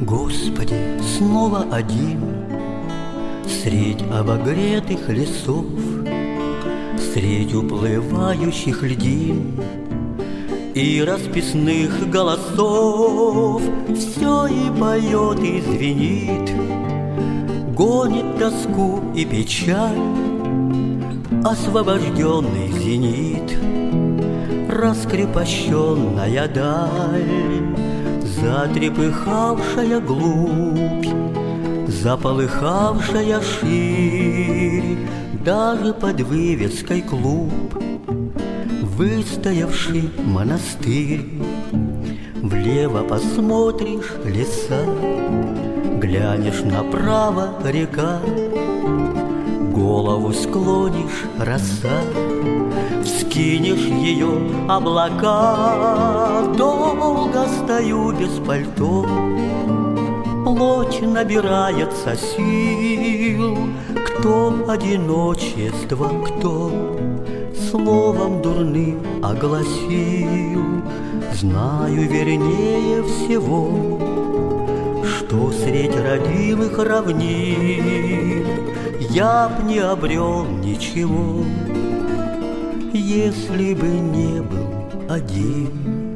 Господи, снова один средь обогретых лесов, средь уплывающих льдин и расписных голосов. Все и поет, и звенит, гонит тоску и печаль освобожденный зенит, раскрепощенная даль, затрепыхавшая глубь, заполыхавшая ширь, даже под вывеской клуб, выстоявший монастырь. Влево посмотришь леса, глянешь направо река, голову склонишь роса, вскинешь ее облака. Долго стою без пальто, плоть набирается сил. Кто одиночество, кто словом дурным огласил. Знаю вернее всего, что средь родимых равнин я б не обрел ничего, если бы не был один.